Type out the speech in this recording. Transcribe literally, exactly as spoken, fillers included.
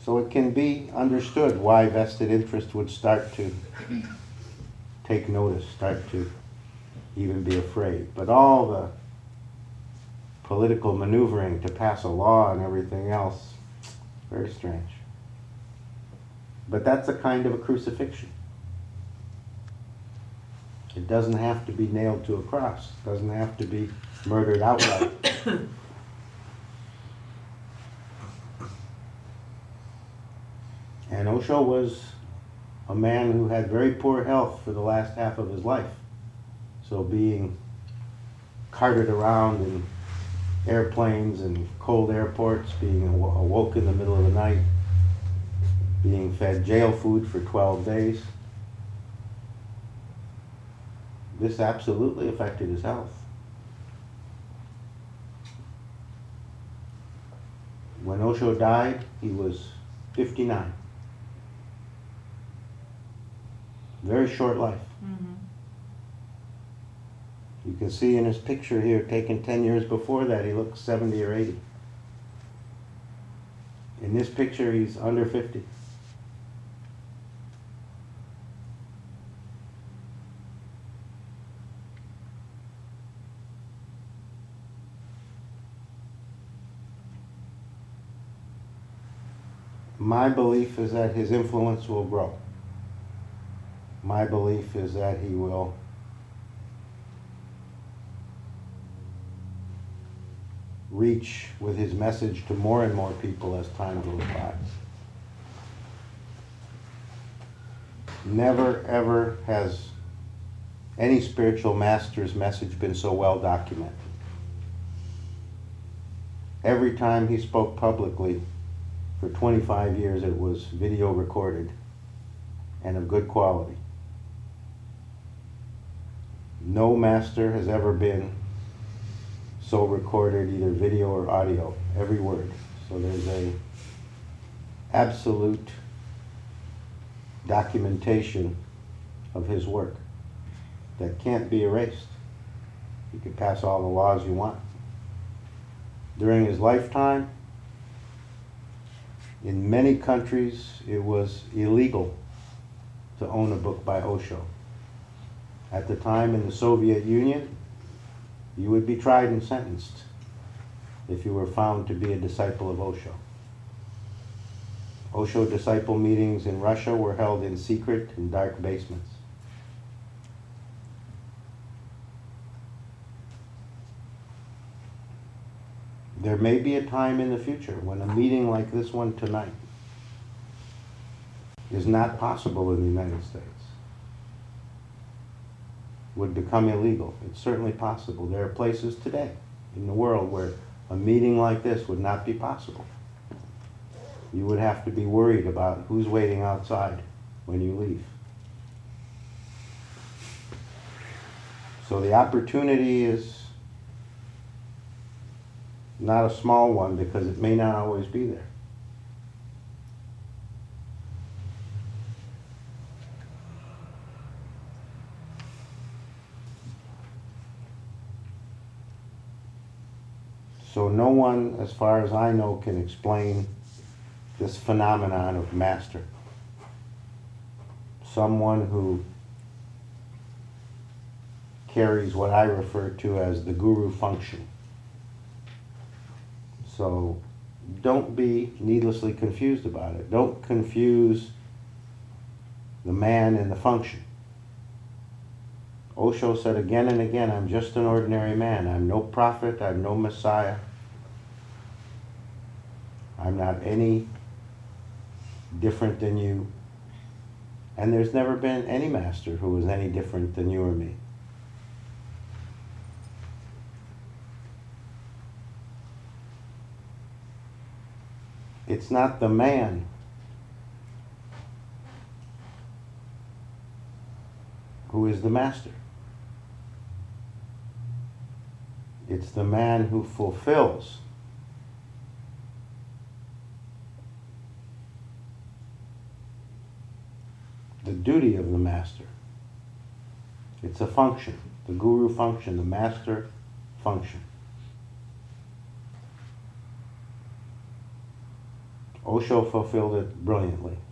So it can be understood why vested interest would start to take notice, start to even be afraid. But all the political maneuvering to pass a law and everything else, very strange. But that's a kind of a crucifixion. It doesn't have to be nailed to a cross. It doesn't have to be murdered outright. And Osho was a man who had very poor health for the last half of his life. So being carted around in airplanes and cold airports, being aw- awoke in the middle of the night, being fed jail food for twelve days, this absolutely affected his health. When Osho died, he was fifty-nine. Very short life. Mm-hmm. You can see in his picture here, taken ten years before that, he looks seventy or eighty. In this picture, he's under fifty. My belief is that his influence will grow. My belief is that he will reach with his message to more and more people as time goes by. Never ever has any spiritual master's message been so well documented. Every time he spoke publicly, for twenty-five years it was video recorded and of good quality. No master has ever been so recorded, either video or audio, every word. So there's a absolute documentation of his work that can't be erased. You can pass all the laws you want. During his lifetime, in many countries, it was illegal to own a book by Osho. At the time in the Soviet Union, you would be tried and sentenced if you were found to be a disciple of Osho. Osho disciple meetings in Russia were held in secret in dark basements. There may be a time in the future when a meeting like this one tonight is not possible in the United States, would become illegal. It's certainly possible. There are places today in the world where a meeting like this would not be possible. You would have to be worried about who's waiting outside when you leave. So the opportunity is not a small one because it may not always be there. So no one, as far as I know, can explain this phenomenon of master. Someone who carries what I refer to as the guru function. So don't be needlessly confused about it. Don't confuse the man and the function. Osho said again and again, I'm just an ordinary man. I'm no prophet. I'm no Messiah. I'm not any different than you. And there's never been any master who was any different than you or me. It's not the man who is the master. It's the man who fulfills the duty of the master. It's a function, the guru function, the master function. Osho fulfilled it brilliantly.